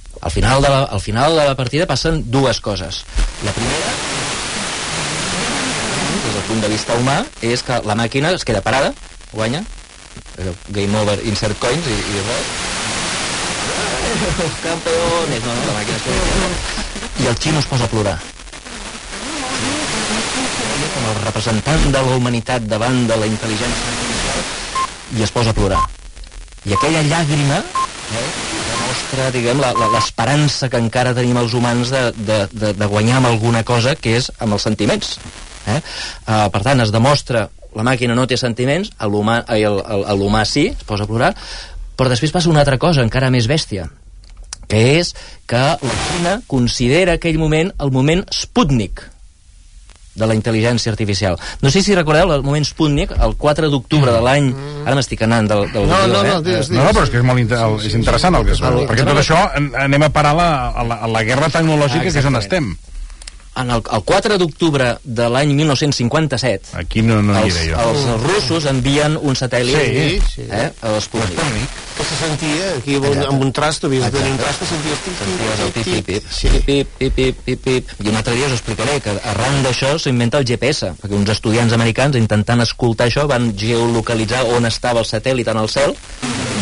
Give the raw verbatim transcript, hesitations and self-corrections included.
Al final de la, al final de la partida passen dues coses. La primera, des del punt de vista humà, és que la màquina es queda parada, guanya, game over, insert coins, i, i res. Campeones, no, no, la màquina es queda parada. I el xino es posa a plorar. Com el representant de la humanitat davant de la intel·ligència artificial, i es posa a plorar. I aquella llàgrima, eh, demostra, diguem, l'esperança que encara tenim els humans de, de, de, de guanyar amb alguna cosa, que és amb els sentiments. Eh? Uh, per tant, es demostra, la màquina no té sentiments, l'humà sí, es posa a plorar, però després passa una altra cosa encara més bèstia, que és que la Xina considera aquell moment el moment Sputnik de la intel·ligència artificial. No sé si recordeu el moment Sputnik, el quatre d'octubre de l'any... Ara m'estic anant del, del no, guió, no, no, eh? dius, No, no, però és que és molt inter és interessant el que es veu, perquè tot això anem a parar la, a, la, a la guerra tecnològica, que és on estem. En el, el quatre d'octubre de l'any mil nou-cents cinquanta-set, Aquí no, no hi els, era jo. els russos envien un satèl·lit, Sí, sí. eh, a l'Sputnik. Que se sentia, aquí amb un trast, havies de tenir un trast que senties pip, Senties el pip, pip, pip, Sí. pip, pip, pip, pip, pip. I un altre dia us explicaré que arran d'això s'inventa el G P S, perquè uns estudiants americans intentant escoltar això van geolocalitzar on estava el satèl·lit en el cel,